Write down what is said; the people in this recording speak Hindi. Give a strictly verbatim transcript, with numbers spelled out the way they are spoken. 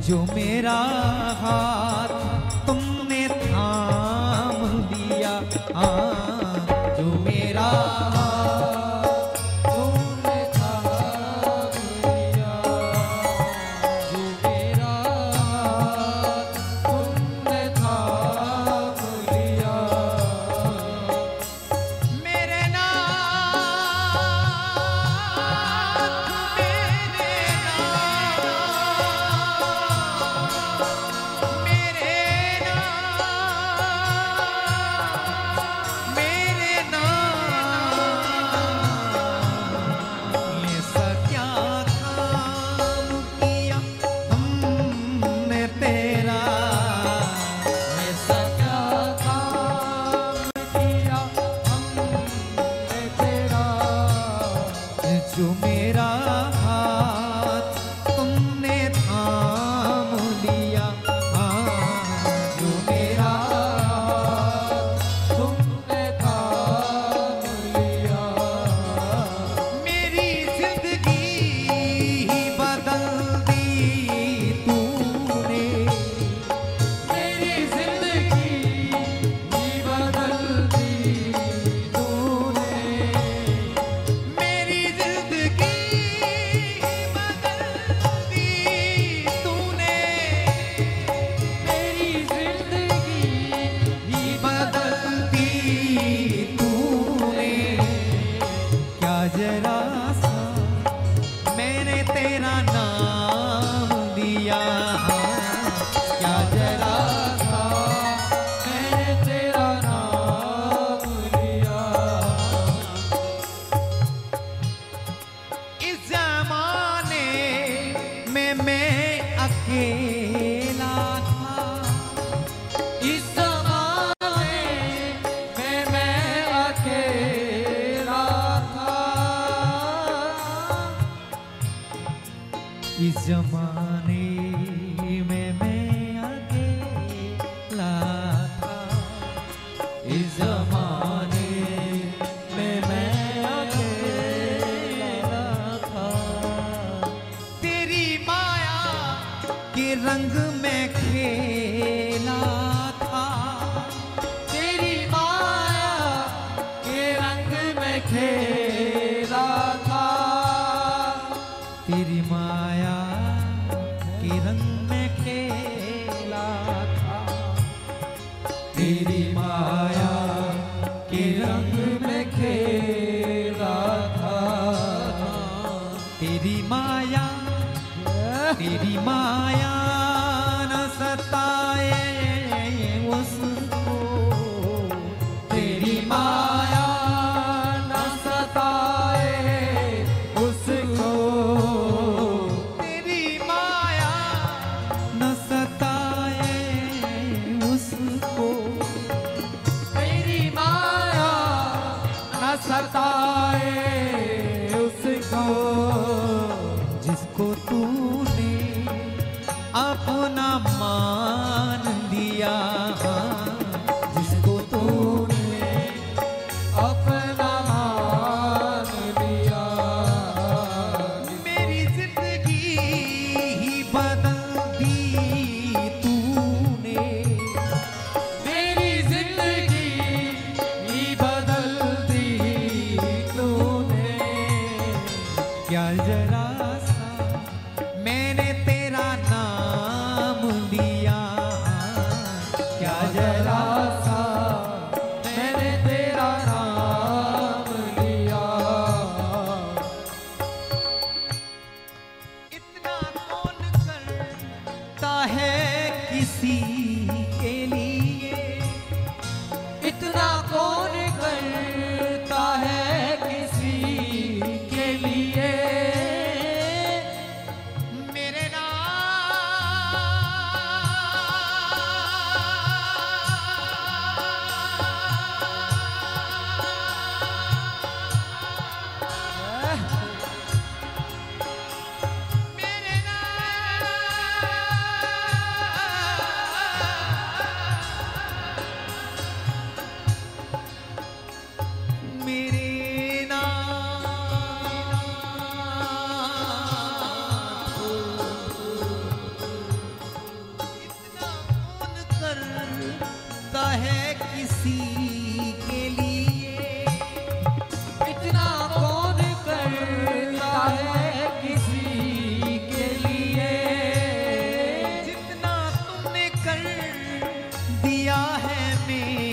जो मेरा हाथ तुमने थाम लिया, हाँ जो मेरा जो मेरा हाथ तुमने थाम लिया, हाँ जो मेरा हाथ तुमने थाम लिया। मेरी जिंदगी ही बदल दी तूने, मेरी जिंदगी ही बदल दी तूने, मेरी जरा सा मैंने तेरा नाम लिया, क्या जरा सा मैंने तेरा नाम लिया। इस जमाने में मैं अकेला था, इस जमाने में मैं अकेला, इस जमाने में मैं अकेला था, इस जमाने में मैं अकेला था। तेरी माया के रंग में खेला था, तेरी माया के रंग में खेला था, तेरी माया के रंग में खेला था, तेरी माया के रंग में खेला था। तेरी माया तेरी माया न सताए उसको, तेरी माया न सताए उसको, तेरी माया न सताए उसको, तेरी माया न सताए उसको, जिसको तूने अपना मान लिया, जिसको तूने अपना मान लिया। मेरी जिंदगी ही बदल दी तूने, मेरी जिंदगी ही बदल दी तूने। क्या जरा सा मैंने तेरा नाम लिया, क्या जरा सा मैंने तेरा नाम लिया। इतना कौन करता है किसी के लिए, इतना कौन करता है किसी के लिए। मेरे नाम में